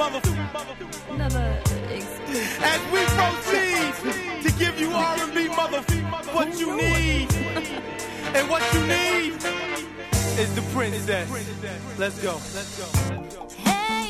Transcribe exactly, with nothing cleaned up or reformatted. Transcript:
motherfucker. Another excuse. As we proceed to give you R and B, motherfucker, what you need. And what you need is the princess. Let's go. Let's go. Hey.